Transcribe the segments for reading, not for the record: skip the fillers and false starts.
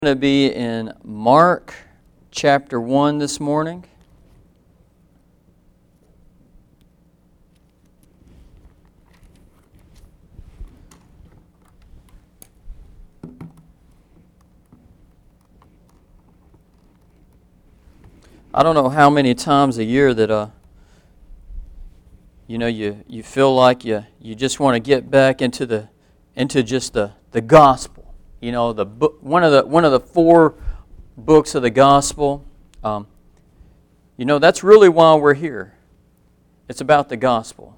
Going to be in Mark chapter 1 this morning. I don't know how many times a year that you feel like you just want to get back into just the gospel. You know, the book, one of the four books of the gospel. That's really why we're here. It's about the gospel.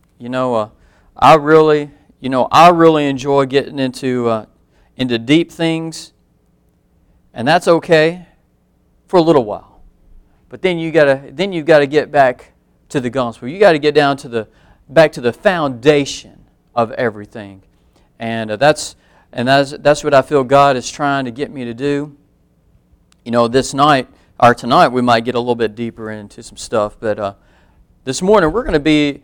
I really enjoy getting into deep things, and that's okay for a little while. But then you've got to get back to the gospel. You got to get down to back to the foundation of everything, and that's what I feel God is trying to get me to do. Tonight we might get a little bit deeper into some stuff, but this morning we're going to be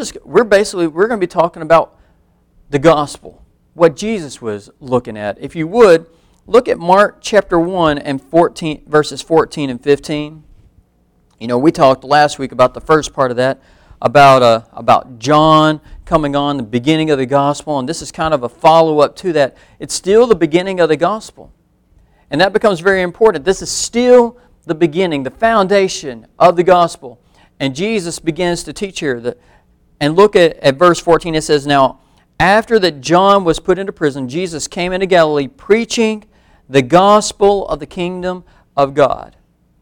talking about the gospel, what Jesus was looking at. If you would look at Mark chapter 1 and 14 verses 14 and 15. We talked last week about the first part of that, about John coming on, the beginning of the gospel, and this is kind of a follow-up to that. It's still the beginning of the gospel, and that becomes very important. This is still the beginning, the foundation of the gospel, and Jesus begins to teach here. And look at verse 14. It says, "Now, after that John was put into prison, Jesus came into Galilee preaching the gospel of the kingdom of God."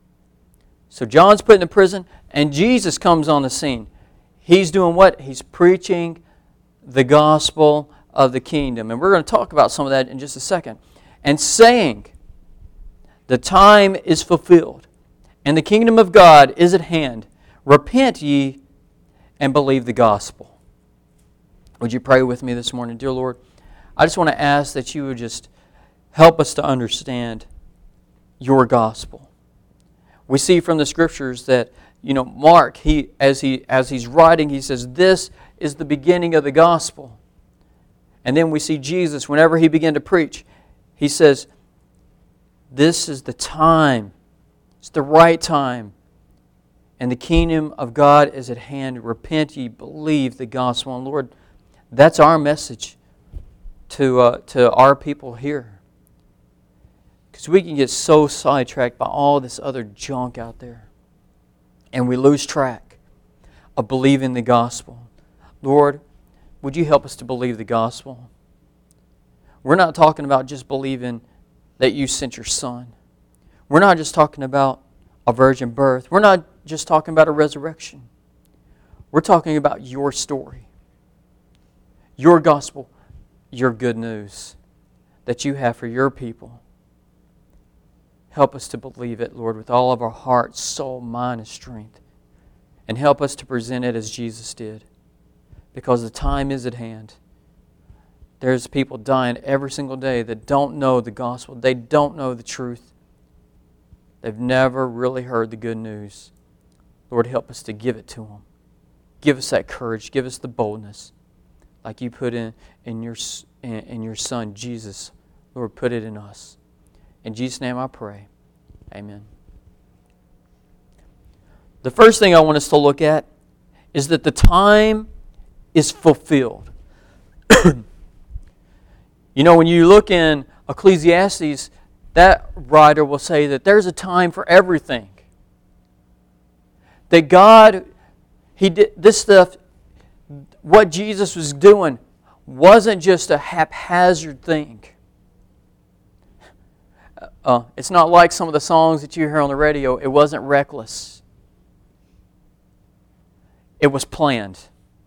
So John's put in prison, and Jesus comes on the scene. He's doing what? He's preaching the gospel of the kingdom. And we're going to talk about some of that in just a second. And saying, "The time is fulfilled, and the kingdom of God is at hand. Repent ye and believe the gospel." Would you pray with me this morning? Dear Lord, I just want to ask that you would just help us to understand your gospel. We see from the Scriptures that Mark, as he's writing, he says, this is the beginning of the gospel. And then we see Jesus, whenever he began to preach, he says, this is the time. It's the right time. And the kingdom of God is at hand. Repent ye, believe the gospel. And Lord, that's our message to our people here. Because we can get so sidetracked by all this other junk out there. And we lose track of believing the gospel. Lord, would you help us to believe the gospel? We're not talking about just believing that you sent your Son. We're not just talking about a virgin birth. We're not just talking about a resurrection. We're talking about your story, your gospel, your good news that you have for your people. Help us to believe it, Lord, with all of our heart, soul, mind, and strength. And help us to present it as Jesus did. Because the time is at hand. There's people dying every single day that don't know the gospel. They don't know the truth. They've never really heard the good news. Lord, help us to give it to them. Give us that courage. Give us the boldness. Like you put in your Son, Jesus. Lord, put it in us. In Jesus' name I pray. Amen. The first thing I want us to look at is that the time is fulfilled. When you look in Ecclesiastes, that writer will say that there's a time for everything. That God, He did this stuff, what Jesus was doing wasn't just a haphazard thing. It's not like some of the songs that you hear on the radio. It wasn't reckless. It was planned.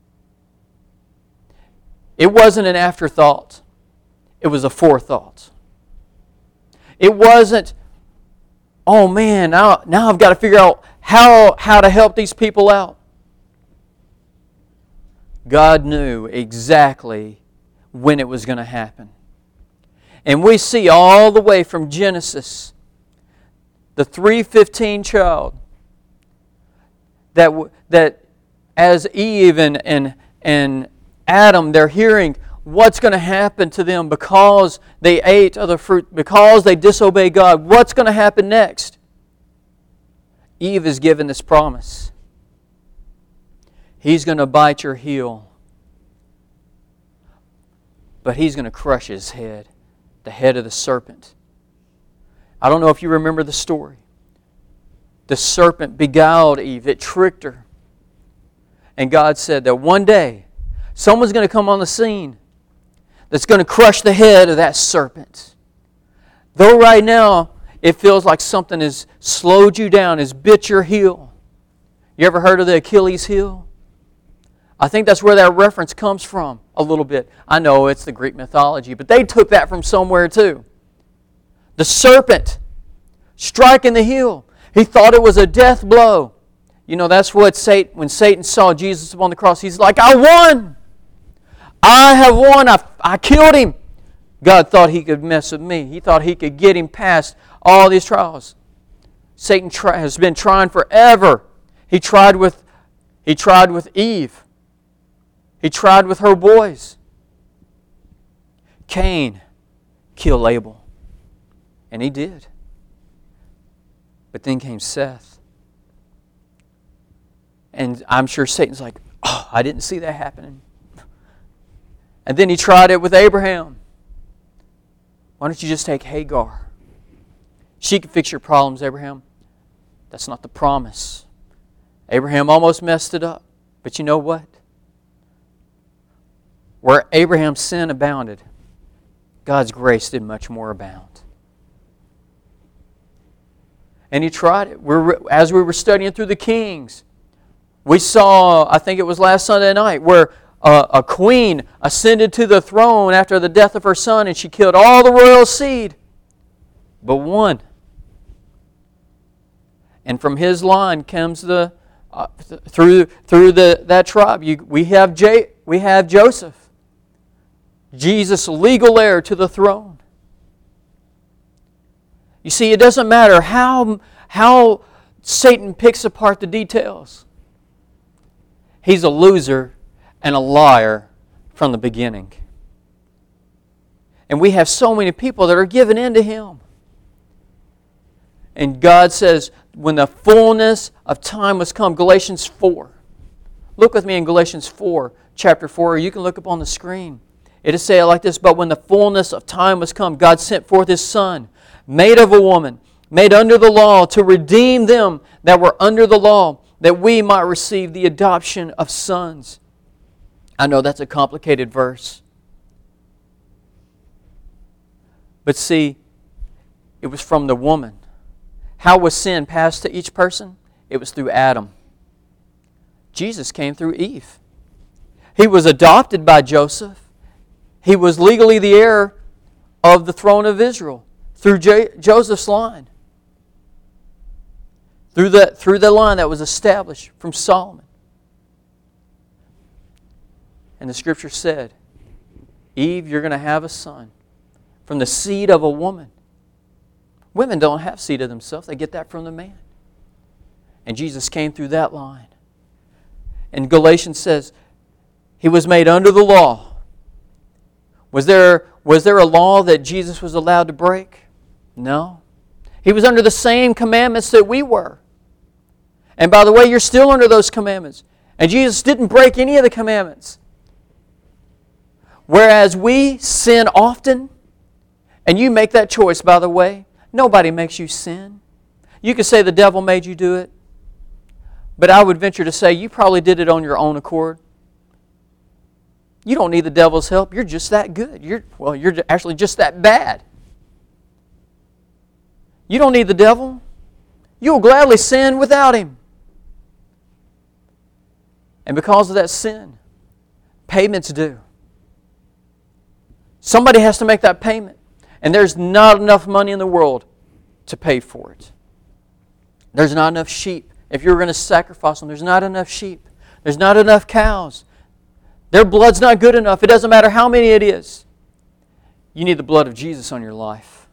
It wasn't an afterthought. It was a forethought. It wasn't, oh man, now I've got to figure out how to help these people out. God knew exactly when it was going to happen. And we see all the way from Genesis, the 3:15 child, that as Eve and Adam, they're hearing what's going to happen to them because they ate of the fruit, because they disobeyed God. What's going to happen next? Eve is given this promise. He's going to bite your heel, but he's going to crush his head, the head of the serpent. I don't know if you remember the story. The serpent beguiled Eve. It tricked her. And God said that one day, someone's going to come on the scene that's going to crush the head of that serpent. Though right now, it feels like something has slowed you down, has bit your heel. You ever heard of the Achilles heel? I think that's where that reference comes from a little bit. I know it's the Greek mythology, but they took that from somewhere too. The serpent striking the heel. He thought it was a death blow. You know, that's what when Satan saw Jesus upon the cross, he's like, I won! I have won! I killed him! God thought he could mess with me. He thought he could get him past all these trials. Satan has been trying forever. He tried with Eve. He tried with her boys. Cain killed Abel. And he did. But then came Seth. And I'm sure Satan's like, oh, I didn't see that happening. And then he tried it with Abraham. Why don't you just take Hagar? She can fix your problems, Abraham. That's not the promise. Abraham almost messed it up. But you know what? Where Abraham's sin abounded, God's grace did much more abound. And he tried it. As we were studying through the Kings, we saw, I think it was last Sunday night, where a queen ascended to the throne after the death of her son, and she killed all the royal seed but one. And from his line comes that tribe. We have Joseph, Jesus' legal heir to the throne. You see, it doesn't matter how Satan picks apart the details. He's a loser and a liar from the beginning. And we have so many people that are given in to him. And God says, when the fullness of time was come, Galatians 4. Look with me in Galatians 4, chapter 4. You can look up on the screen. It is said like this, but when the fullness of time was come, God sent forth His Son, made of a woman, made under the law, to redeem them that were under the law, that we might receive the adoption of sons. I know that's a complicated verse. But see, it was from the woman. How was sin passed to each person? It was through Adam. Jesus came through Eve. He was adopted by Joseph. He was legally the heir of the throne of Israel through Joseph's line. Through the line that was established from Solomon. And the Scripture said, Eve, you're going to have a son from the seed of a woman. Women don't have seed of themselves. They get that from the man. And Jesus came through that line. And Galatians says, He was made under the law. Was there a law that Jesus was allowed to break? No. He was under the same commandments that we were. And by the way, you're still under those commandments. And Jesus didn't break any of the commandments. Whereas we sin often, and you make that choice, by the way. Nobody makes you sin. You could say the devil made you do it. But I would venture to say you probably did it on your own accord. You don't need the devil's help. You're just that good. You're actually just that bad. You don't need the devil. You'll gladly sin without him. And because of that sin, payment's due. Somebody has to make that payment. And there's not enough money in the world to pay for it. There's not enough sheep. If you're going to sacrifice them, there's not enough sheep. There's not enough cows. Their blood's not good enough. It doesn't matter how many it is. You need the blood of Jesus on your life.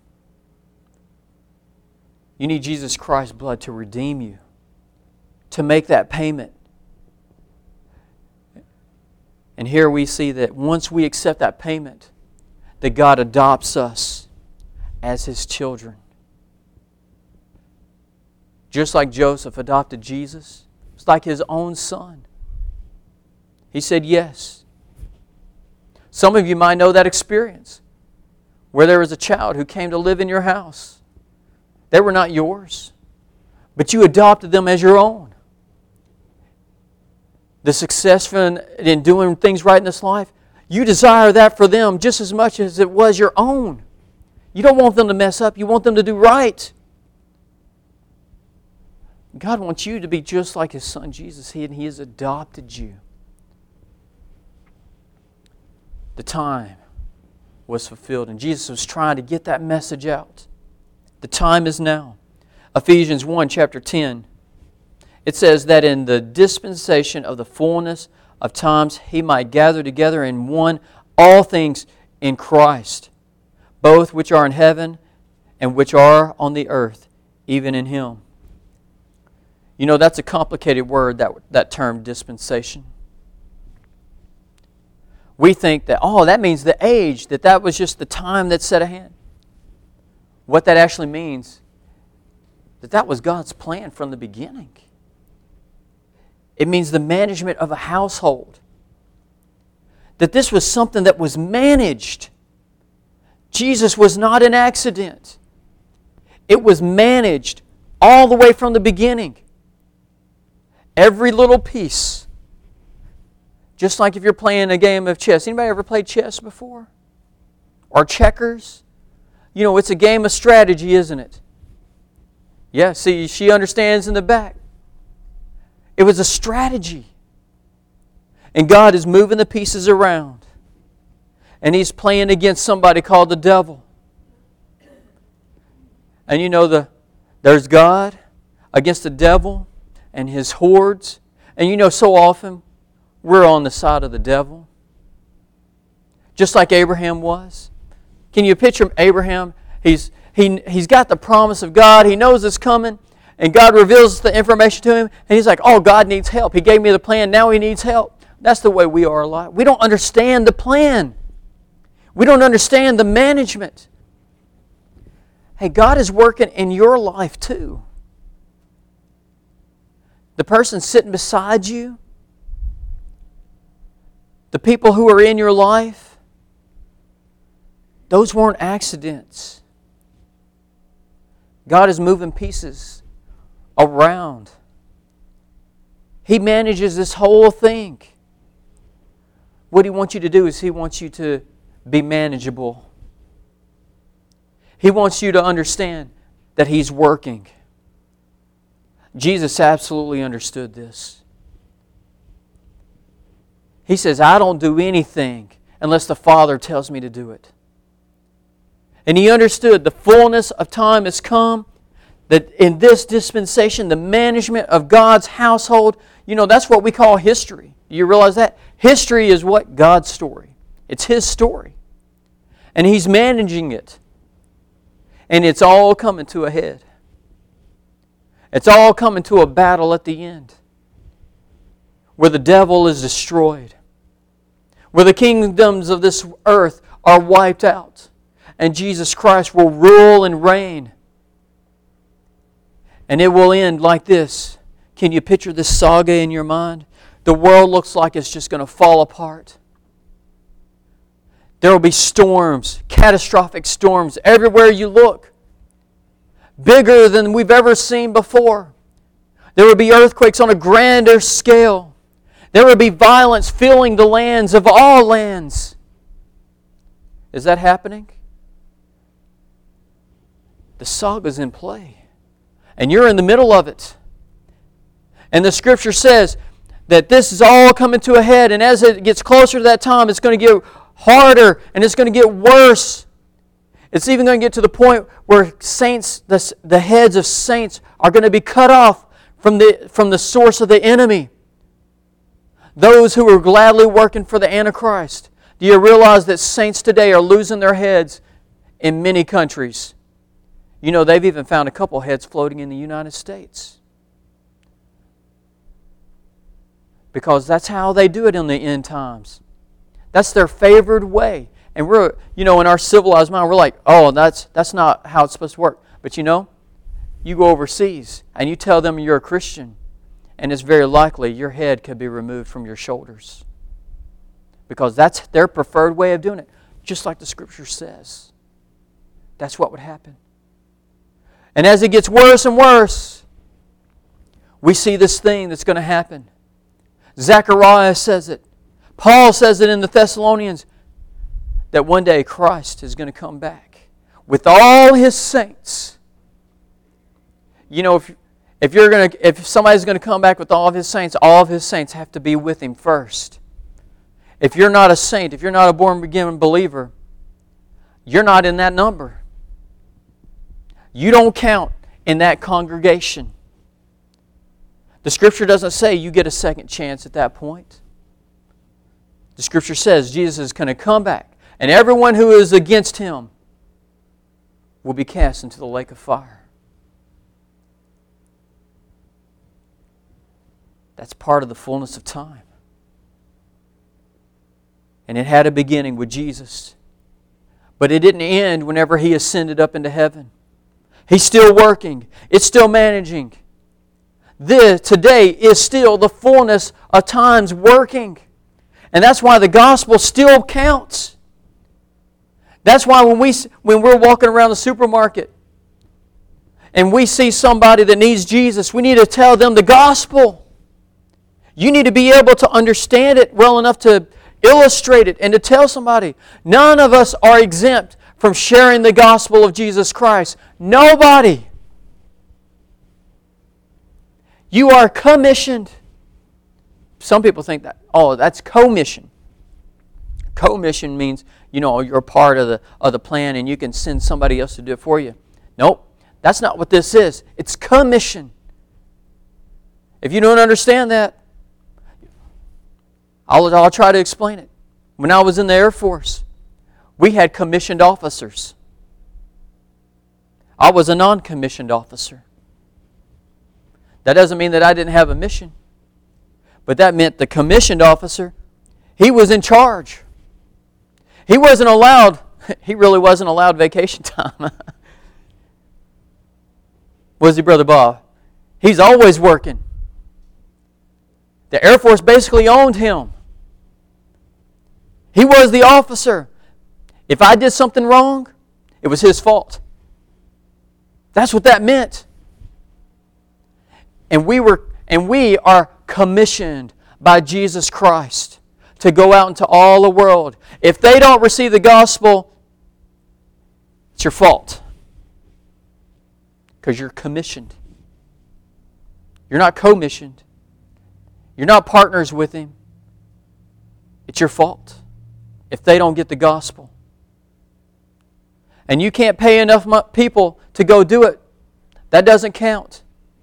You need Jesus Christ's blood to redeem you, to make that payment. And here we see that once we accept that payment, that God adopts us as His children. Just like Joseph adopted Jesus, it's like his own son. He said yes. Some of you might know that experience, where there was a child who came to live in your house. They were not yours, but you adopted them as your own. The success in doing things right in this life, you desire that for them just as much as it was your own. You don't want them to mess up. You want them to do right. God wants you to be just like His Son Jesus. He has adopted you. The time was fulfilled, and Jesus was trying to get that message out. The time is now. Ephesians 1, chapter 10. It says that in the dispensation of the fullness of times He might gather together in one all things in Christ, both which are in heaven and which are on the earth, even in Him. You know, that's a complicated word, that term dispensation. We think that, that means the age, that was just the time that's set ahead. What that actually means, that was God's plan from the beginning. It means the management of a household. That this was something that was managed. Jesus was not an accident. It was managed all the way from the beginning. Every little piece. Just like if you're playing a game of chess. Anybody ever played chess before? Or checkers? You know, it's a game of strategy, isn't it? Yeah, see, she understands in the back. It was a strategy. And God is moving the pieces around. And He's playing against somebody called the devil. And you know, there's God against the devil and his hordes. And you know, so often we're on the side of the devil. Just like Abraham was. Can you picture Abraham? He's got the promise of God. He knows it's coming. And God reveals the information to him. And he's like, God needs help. He gave me the plan. Now He needs help. That's the way we are a lot. We don't understand the plan. We don't understand the management. Hey, God is working in your life too. The person sitting beside you, the people who are in your life, those weren't accidents. God is moving pieces around. He manages this whole thing. What He wants you to do is He wants you to be manageable. He wants you to understand that He's working. Jesus absolutely understood this. He says, I don't do anything unless the Father tells me to do it. And He understood the fullness of time has come, that in this dispensation, the management of God's household, you know, that's what we call history. Do you realize that? History is what? God's story. It's His story. And He's managing it. And it's all coming to a head. It's all coming to a battle at the end, where the devil is destroyed, where the kingdoms of this earth are wiped out, and Jesus Christ will rule and reign. And it will end like this. Can you picture this saga in your mind? The world looks like it's just going to fall apart. There will be storms, catastrophic storms, everywhere you look. Bigger than we've ever seen before. There will be earthquakes on a grander scale. There will be violence filling the lands of all lands. Is that happening? The saga's in play. And you're in the middle of it. And the Scripture says that this is all coming to a head. And as it gets closer to that time, it's going to get harder and it's going to get worse. It's even going to get to the point where saints, the heads of saints, are going to be cut off from the source of the enemy. Those who are gladly working for the Antichrist. Do you realize that saints today are losing their heads in many countries? You know, they've even found a couple heads floating in the United States. Because that's how they do it in the end times. That's their favored way. And we're, in our civilized mind, we're like, oh, that's not how it's supposed to work. But you go overseas and you tell them you're a Christian, and it's very likely your head could be removed from your shoulders. Because that's their preferred way of doing it. Just like the Scripture says. That's what would happen. And as it gets worse and worse, we see this thing that's going to happen. Zechariah says it. Paul says it in the Thessalonians, that one day Christ is going to come back with all His saints. If somebody's going to come back with all of His saints have to be with Him first. If you're not a saint, if you're not a born-again believer, you're not in that number. You don't count in that congregation. The Scripture doesn't say you get a second chance at that point. The Scripture says Jesus is going to come back, and everyone who is against Him will be cast into the lake of fire. That's part of the fullness of time. And it had a beginning with Jesus. But it didn't end whenever He ascended up into heaven. He's still working. It's still managing. Today is still the fullness of times working. And that's why the gospel still counts. That's why when we're walking around the supermarket and we see somebody that needs Jesus, we need to tell them the gospel. You need to be able to understand it well enough to illustrate it and to tell somebody. None of us are exempt from sharing the gospel of Jesus Christ. Nobody. You are commissioned. Some people think that, that's commission. Commission means, you're a part of the plan and you can send somebody else to do it for you. Nope, that's not what this is. It's commission. If you don't understand that, I'll try to explain it. When I was in the Air Force, we had commissioned officers. I was a non-commissioned officer. That doesn't mean that I didn't have a mission. But that meant the commissioned officer, he was in charge. He really wasn't allowed vacation time. Was he, Brother Bob? He's always working. The Air Force basically owned him. He was the officer. If I did something wrong, it was his fault. That's what that meant. And we are commissioned by Jesus Christ to go out into all the world. If they don't receive the gospel, it's your fault. Because you're commissioned. You're not commissioned. You're not partners with Him. It's your fault if they don't get the gospel. And you can't pay enough people to go do it. That doesn't count.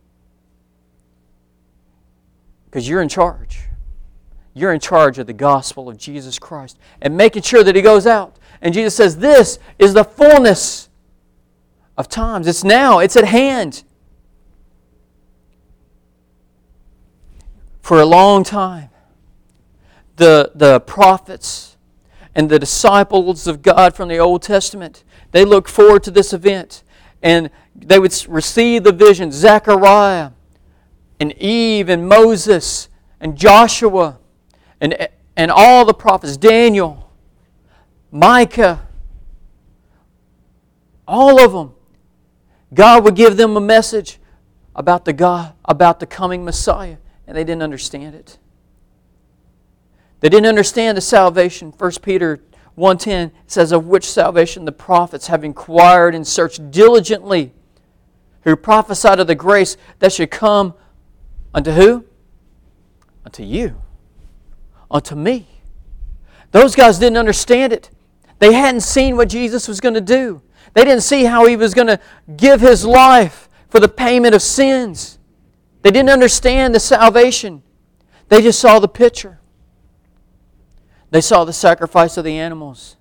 Because you're in charge. You're in charge of the gospel of Jesus Christ and making sure that He goes out. And Jesus says, this is the fullness of times. It's now. It's at hand. For a long time, the prophets and the disciples of God from the Old Testament, they looked forward to this event. And they would receive the vision. Zechariah and Eve and Moses and Joshua and all the prophets, Daniel, Micah, all of them. God would give them a message about the coming Messiah, and they didn't understand it. They didn't understand the salvation. 1 Peter 1:10 says, of which salvation the prophets have inquired and searched diligently, who prophesied of the grace that should come unto who? Unto you. Unto me. Those guys didn't understand it. They hadn't seen what Jesus was going to do. They didn't see how He was going to give His life for the payment of sins. They didn't understand the salvation. They just saw the picture. They saw the sacrifice of the animals.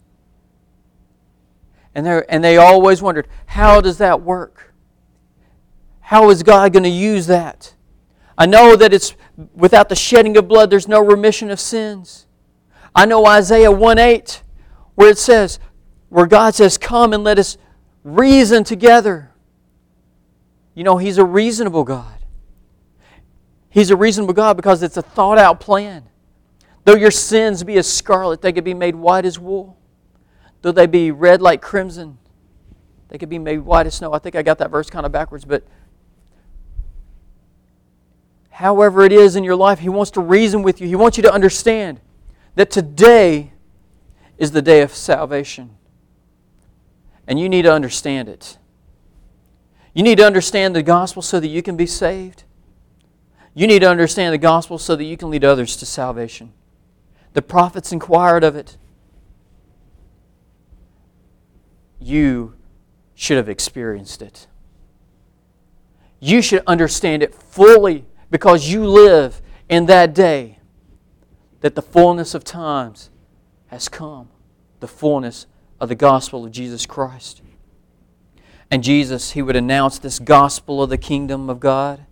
And they always wondered, how does that work? How is God going to use that? I know that it's without the shedding of blood, there's no remission of sins. I know Isaiah 1:8, where God says, come and let us reason together. You know, He's a reasonable God. He's a reasonable God because it's a thought out plan. Though your sins be as scarlet, they could be made white as wool. Though they be red like crimson, they could be made white as snow. I think I got that verse kind of backwards, but however it is in your life, He wants to reason with you. He wants you to understand that today is the day of salvation. And you need to understand it. You need to understand the gospel so that you can be saved. You need to understand the gospel so that you can lead others to salvation. The prophets inquired of it. You should have experienced it. You should understand it fully because you live in that day that the fullness of times has come. The fullness of the gospel of Jesus Christ. And Jesus, He would announce this gospel of the kingdom of God.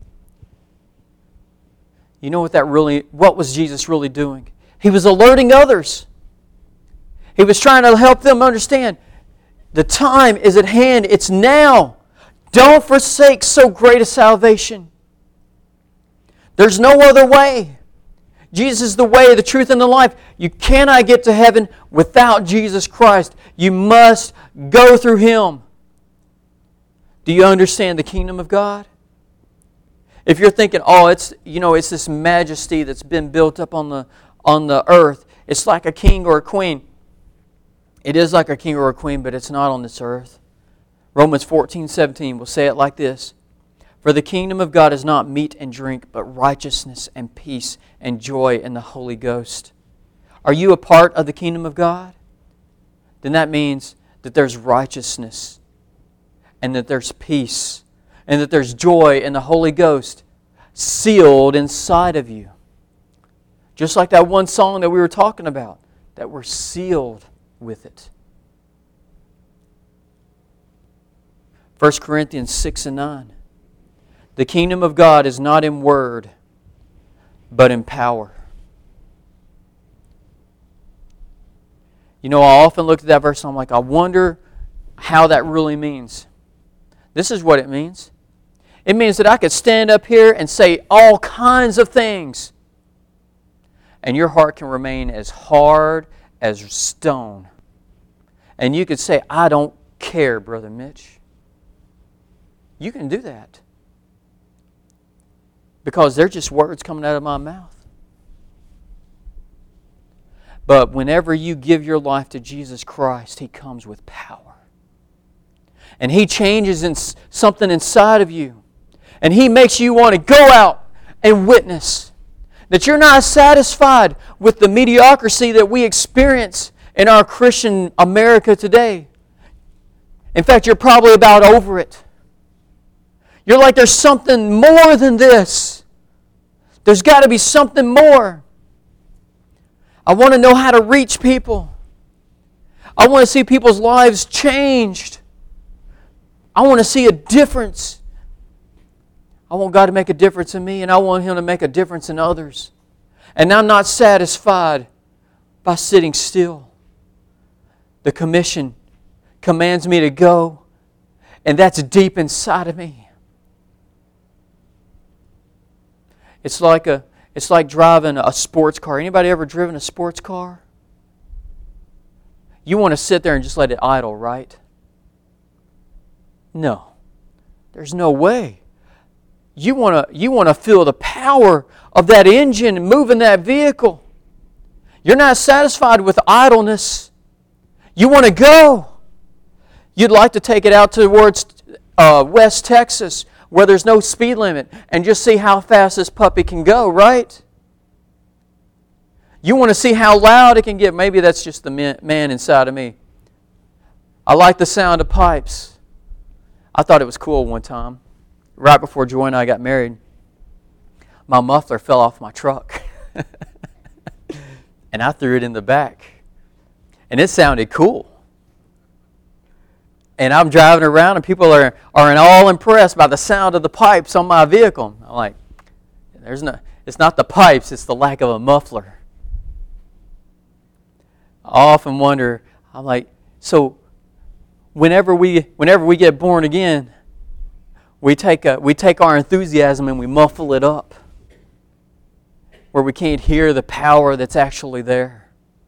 You know what was Jesus really doing? He was alerting others. He was trying to help them understand the time is at hand. It's now. Don't forsake so great a salvation. There's no other way. Jesus is the way, the truth, and the life. You cannot get to heaven without Jesus Christ. You must go through Him. Do you understand the kingdom of God? If you're thinking, it's this majesty that's been built up on the earth. It's like a king or a queen. It is like a king or a queen, but it's not on this earth. Romans 14:17 will say it like this. For the kingdom of God is not meat and drink, but righteousness and peace and joy in the Holy Ghost. Are you a part of the kingdom of God? Then that means that there's righteousness and that there's peace and that there's joy in the Holy Ghost sealed inside of you. Just like that one song that we were talking about, that we're sealed with it. 1 Corinthians 6:9. The kingdom of God is not in word, but in power. You know, I often look at that verse and I'm like, I wonder how that really means. This is what it means. It means that I could stand up here and say all kinds of things, and your heart can remain as hard as stone. And you could say, I don't care, Brother Mitch. You can do that. Because they're just words coming out of my mouth. But whenever you give your life to Jesus Christ, He comes with power. And He changes something inside of you. And He makes you want to go out and witness. That you're not satisfied with the mediocrity that we experience in our Christian America today. In fact, you're probably about over it. You're like, there's something more than this. There's got to be something more. I want to know how to reach people. I want to see people's lives changed. I want to see a difference. I want God to make a difference in me, and I want Him to make a difference in others. And I'm not satisfied by sitting still. The commission commands me to go, and that's deep inside of me. It's like driving a sports car. Anybody ever driven a sports car? You want to sit there and just let it idle, right? No. There's no way. You want to feel the power of that engine moving that vehicle. You're not satisfied with idleness. You want to go. You'd like to take it out towards West Texas, where there's no speed limit, and just see how fast this puppy can go, right? You want to see how loud it can get. Maybe that's just the man inside of me. I like the sound of pipes. I thought it was cool one time. Right before Joy and I got married, my muffler fell off my truck. And I threw it in the back. And it sounded cool. And I'm driving around and people are all impressed by the sound of the pipes on my vehicle. I'm like, it's not the pipes, it's the lack of a muffler. I often wonder, I'm like, so whenever we get born again, we take our enthusiasm and we muffle it up, where we can't hear the power that's actually there.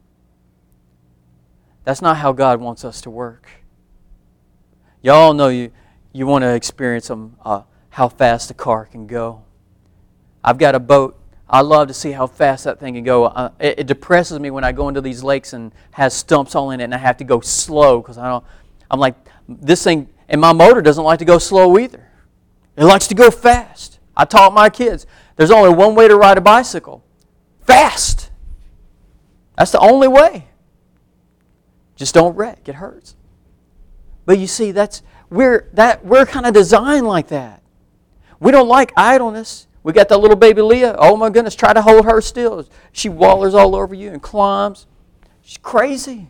That's not how God wants us to work. Y'all know you want to experience how fast a car can go. I've got a boat. I love to see how fast that thing can go. It depresses me when I go into these lakes and has stumps all in it and I have to go slow because I'm like, this thing, and my motor doesn't like to go slow either. It likes to go fast. I taught my kids, there's only one way to ride a bicycle. Fast. That's the only way. Just don't wreck. It hurts. But you see, we're kind of designed like that. We don't like idleness. We got that little baby Leah. Oh my goodness, try to hold her still. She wallers all over you and climbs. She's crazy.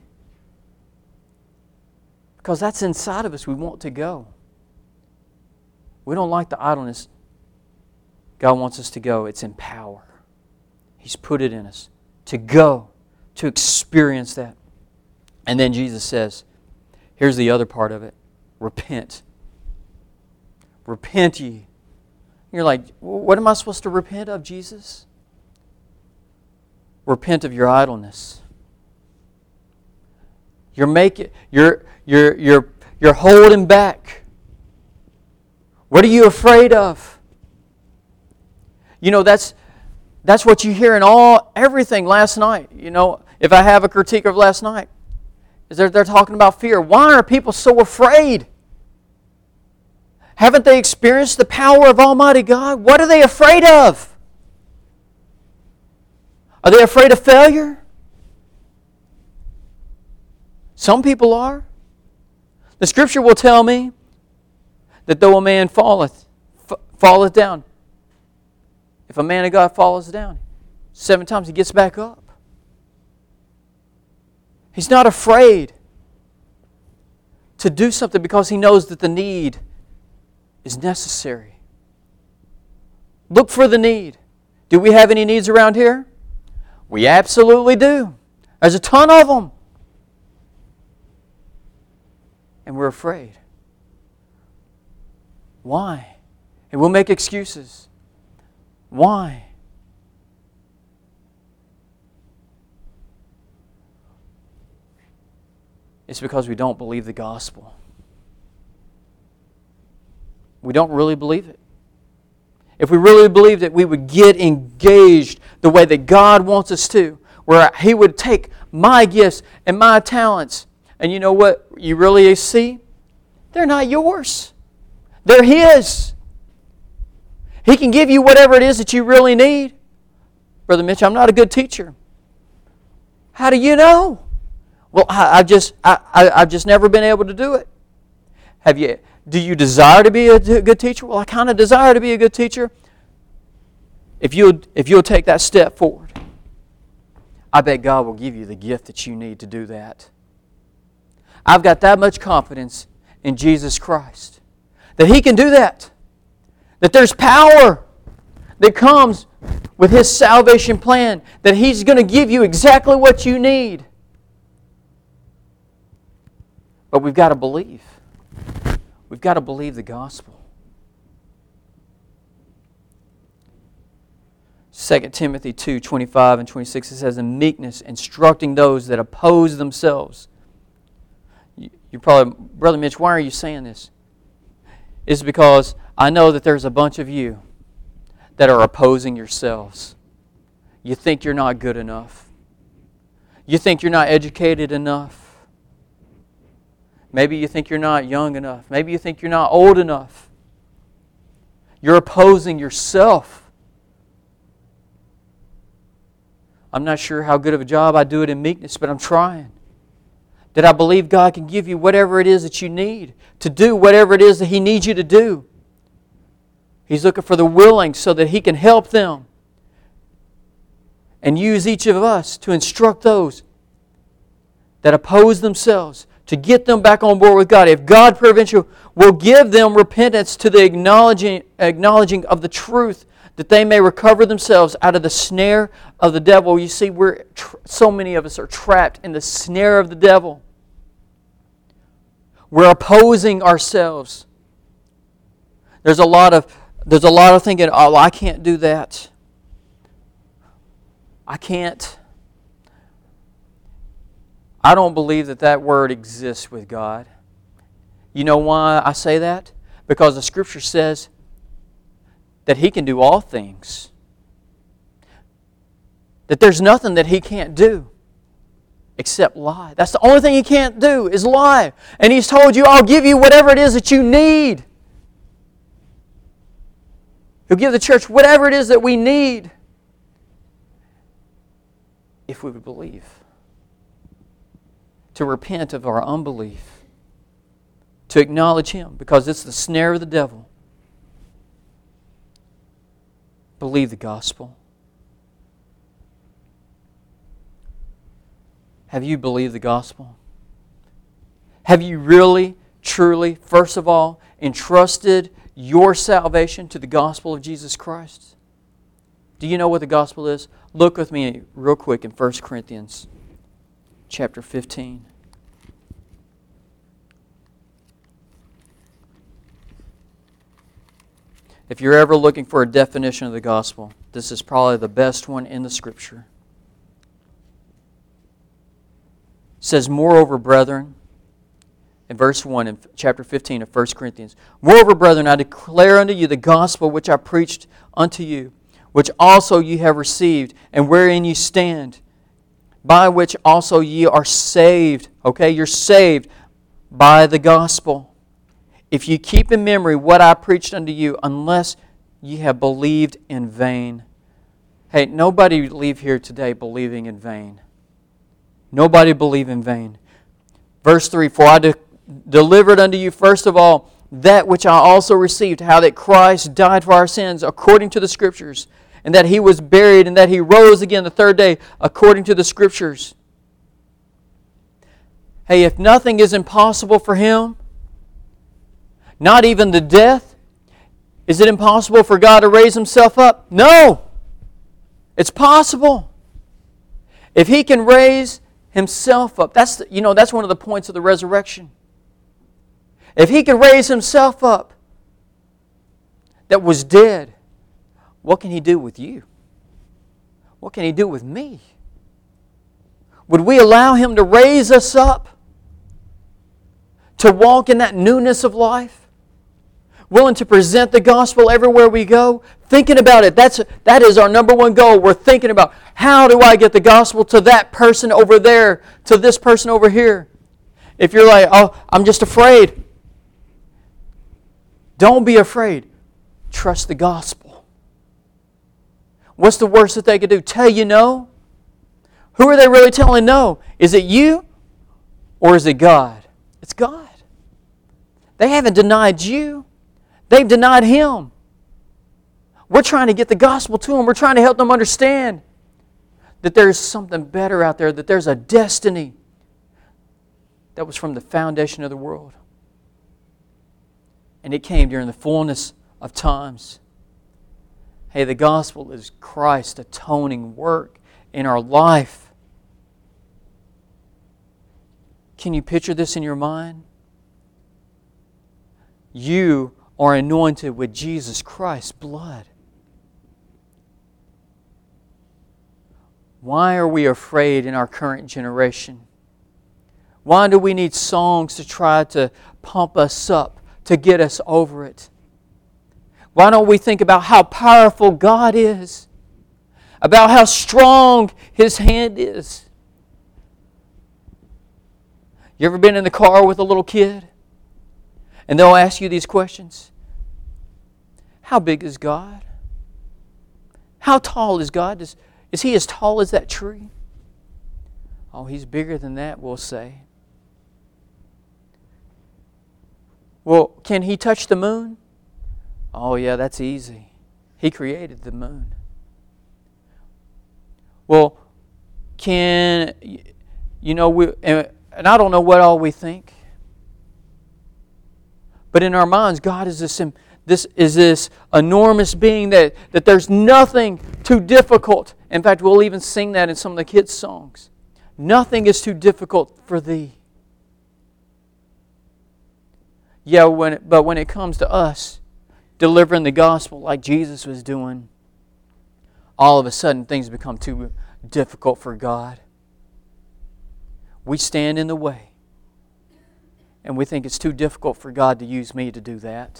Because that's inside of us. We want to go. We don't like the idleness. God wants us to go. It's in power. He's put it in us to go, to experience that. And then Jesus says, here's the other part of it. Repent. Repent ye. You're like, what am I supposed to repent of, Jesus? Repent of your idleness. You're holding back. What are you afraid of? You know, that's what you hear in everything last night. You know, if I have a critique of last night, is they're talking about fear. Why are people so afraid? Haven't they experienced the power of Almighty God? What are they afraid of? Are they afraid of failure? Some people are. The Scripture will tell me that though a man falleth down, if a man of God falls down, 7 times he gets back up. He's not afraid to do something because he knows that the need is necessary. Look for the need. Do we have any needs around here? We absolutely do. There's a ton of them. And we're afraid. Why? And we'll make excuses. Why? It's because we don't believe the gospel. We don't really believe it. If we really believed it, we would get engaged the way that God wants us to, where He would take my gifts and my talents, and you know what you really see? They're not yours. They're His. He can give you whatever it is that you really need. Brother Mitch, I'm not a good teacher. How do you know? Well, I've just never been able to do it. Have you? Do you desire to be a good teacher? Well, I kind of desire to be a good teacher. If you'll take that step forward, I bet God will give you the gift that you need to do that. I've got that much confidence in Jesus Christ that He can do that. That there's power that comes with His salvation plan, that He's going to give you exactly what you need. But we've got to believe. We've got to believe the gospel. 2 Timothy 2:25 and 26, it says, in meekness, instructing those that oppose themselves. You probably, Brother Mitch, why are you saying this? It's because I know that there's a bunch of you that are opposing yourselves. You think you're not good enough. You think you're not educated enough. Maybe you think you're not young enough. Maybe you think you're not old enough. You're opposing yourself. I'm not sure how good of a job I do it in meekness, but I'm trying. That I believe God can give you whatever it is that you need to do whatever it is that He needs you to do. He's looking for the willing so that He can help them and use each of us to instruct those that oppose themselves, to get them back on board with God. If God peradventure will give them repentance to the acknowledging of the truth that they may recover themselves out of the snare of the devil. You see, so many of us are trapped in the snare of the devil. We're opposing ourselves. There's a lot of thinking, oh, I can't do that. I can't. I don't believe that word exists with God. You know why I say that? Because the Scripture says that He can do all things. That there's nothing that He can't do except lie. That's the only thing He can't do is lie. And He's told you, I'll give you whatever it is that you need. He'll give the church whatever it is that we need if we would believe. To repent of our unbelief. To acknowledge Him, because it's the snare of the devil. Believe the gospel. Have you believed the gospel? Have you really, truly, first of all, entrusted your salvation to the gospel of Jesus Christ? Do you know what the gospel is? Look with me real quick in 1 Corinthians chapter 15. If you're ever looking for a definition of the gospel, this is probably the best one in the Scripture. It says, moreover, brethren, in verse 1 in chapter 15 of 1 Corinthians, moreover, brethren, I declare unto you the gospel which I preached unto you, which also ye have received, and wherein ye stand, by which also ye are saved. Okay, you're saved by the gospel. If you keep in memory what I preached unto you, unless ye have believed in vain. Hey, nobody leave here today believing in vain. Nobody believe in vain. Verse 3, for I delivered unto you first of all that which I also received, how that Christ died for our sins according to the Scriptures, and that He was buried, and that He rose again the third day according to the Scriptures. Hey, if nothing is impossible for Him, not even the death, is it impossible for God to raise Himself up? No! It's possible. If He can raise Himself up, that's one of the points of the resurrection. If He can raise Himself up that was dead, what can He do with you? What can He do with me? Would we allow Him to raise us up? To walk in that newness of life? Willing to present the gospel everywhere we go? Thinking about it. That is our number one goal. We're thinking about, how do I get the gospel to that person over there, to this person over here? If you're like, oh, I'm just afraid. Don't be afraid. Trust the gospel. What's the worst that they could do? Tell you no? Who are they really telling no? Is it you or is it God? It's God. They haven't denied you. They've denied Him. We're trying to get the gospel to them. We're trying to help them understand that there's something better out there, that there's a destiny that was from the foundation of the world. And it came during the fullness of times. Hey, the gospel is Christ's atoning work in our life. Can you picture this in your mind? You are anointed with Jesus Christ's blood. Why are we afraid in our current generation? Why do we need songs to try to pump us up, to get us over it? Why don't we think about how powerful God is? About how strong His hand is? You ever been in the car with a little kid? And they'll ask you these questions. How big is God? How tall is God? Is He as tall as that tree? Oh, He's bigger than that, we'll say. Well, can He touch the moon? Oh, yeah, that's easy. He created the moon. Well, and I don't know what all we think. But in our minds, God is this enormous being that there's nothing too difficult. In fact, we'll even sing that in some of the kids' songs. Nothing is too difficult for Thee. Yeah, but when it comes to us delivering the gospel like Jesus was doing, all of a sudden things become too difficult for God. We stand in the way. And we think it's too difficult for God to use me to do that.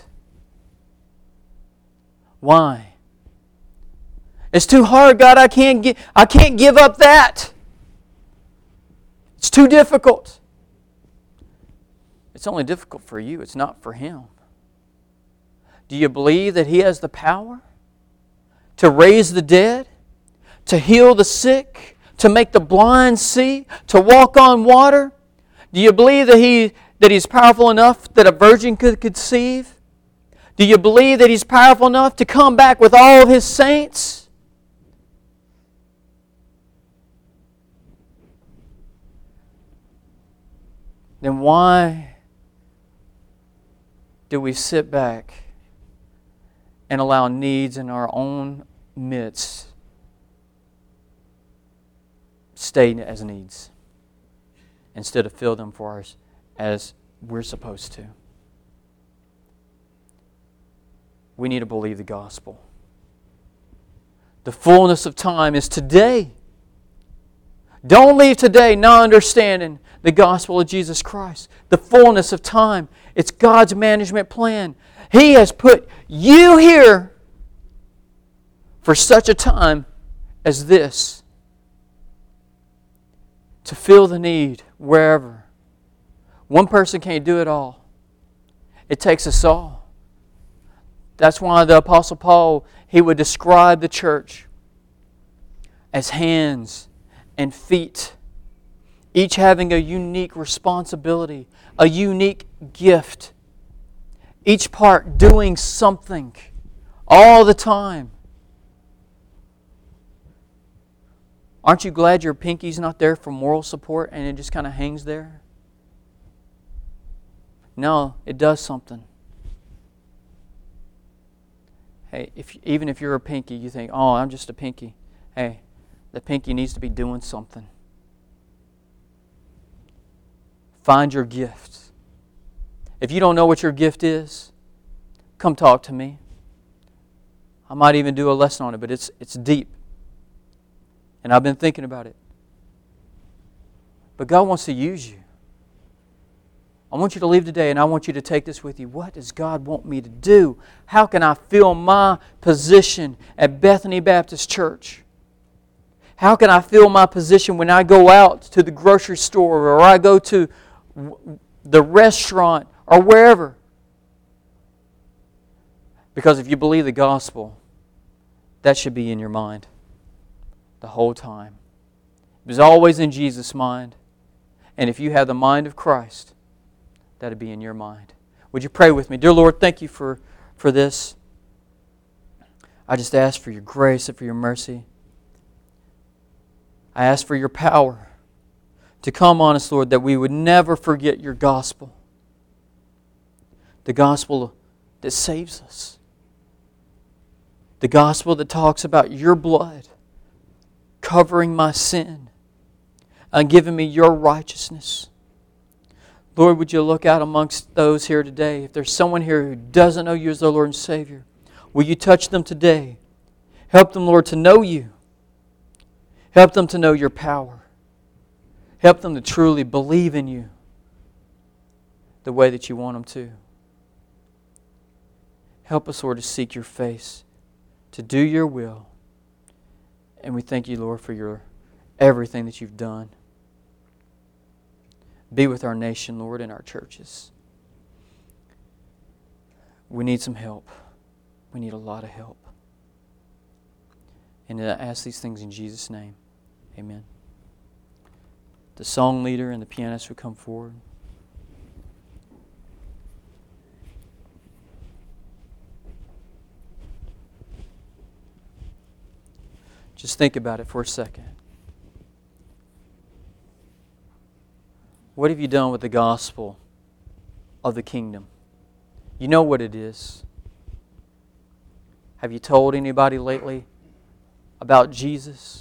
Why? It's too hard, God. I can't give up that. It's too difficult. It's only difficult for you. It's not for Him. Do you believe that He has the power to raise the dead, to heal the sick, to make the blind see, to walk on water? Do you believe that He's powerful enough that a virgin could conceive? Do you believe that He's powerful enough to come back with all of His saints? Then why do we sit back and allow needs in our own midst stay as needs instead of fill them for us as we're supposed to? We need to believe the gospel. The fullness of time is today. Don't leave today not understanding the gospel of Jesus Christ. The fullness of time. It's God's management plan. He has put you here for such a time as this to fill the need wherever. One person can't do it all. It takes us all. That's why the Apostle Paul, he would describe the church as hands and feet, each having a unique responsibility, a unique gift, each part doing something all the time. Aren't you glad your pinky's not there for moral support and it just kind of hangs there? No, it does something. Hey, even if you're a pinky, you think, oh, I'm just a pinky. Hey, the pinky needs to be doing something. Find your gift. If you don't know what your gift is, come talk to me. I might even do a lesson on it, but it's deep. And I've been thinking about it. But God wants to use you. I want you to leave today and I want you to take this with you. What does God want me to do? How can I fill my position at Bethany Baptist Church? How can I fill my position when I go out to the grocery store or I go to the restaurant or wherever? Because if you believe the gospel, that should be in your mind the whole time. It was always in Jesus' mind. And if you have the mind of Christ, that'll be in your mind. Would you pray with me? Dear Lord, thank you for this. I just ask for your grace and for your mercy. I ask for your power to come on us, Lord, that we would never forget your gospel. The gospel that saves us. The gospel that talks about your blood covering my sin and giving me your righteousness. Lord, would you look out amongst those here today? If there's someone here who doesn't know you as their Lord and Savior, will you touch them today? Help them, Lord, to know you. Help them to know your power. Help them to truly believe in you the way that you want them to. Help us, Lord, to seek your face, to do your will. And we thank you, Lord, for your everything that you've done. Be with our nation, Lord, and our churches. We need some help. We need a lot of help. And I ask these things in Jesus' name. Amen. The song leader and the pianist would come forward. Just think about it for a second. What have you done with the gospel of the kingdom? You know what it is. Have you told anybody lately about Jesus?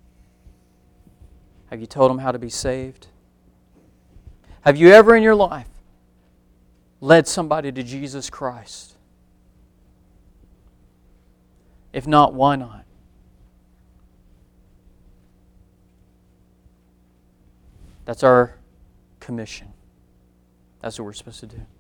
Have you told them how to be saved? Have you ever in your life led somebody to Jesus Christ? If not, why not? That's our commission. That's what we're supposed to do.